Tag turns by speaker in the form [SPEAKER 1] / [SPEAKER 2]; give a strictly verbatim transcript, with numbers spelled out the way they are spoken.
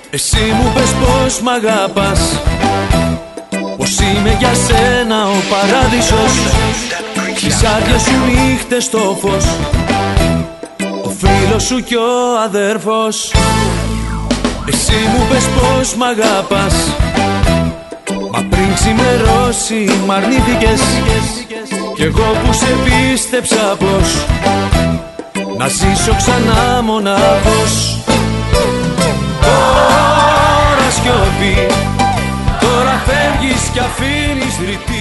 [SPEAKER 1] Εσύ μου πες πως μ' αγαπάς, πως είμαι για σένα ο παράδεισος. Στις άδειες σου νύχτες στο φως, ο φίλος σου κι ο αδέρφος. Εσύ μου πες πως μ' αγαπάς, μα πριν ξημερώσει μ' αρνήθηκες. Κι εγώ που σε πίστεψα πως να ζήσω ξανά μονάχος. Τώρα σιωπή, τώρα φεύγεις κι αφήνεις ρητή.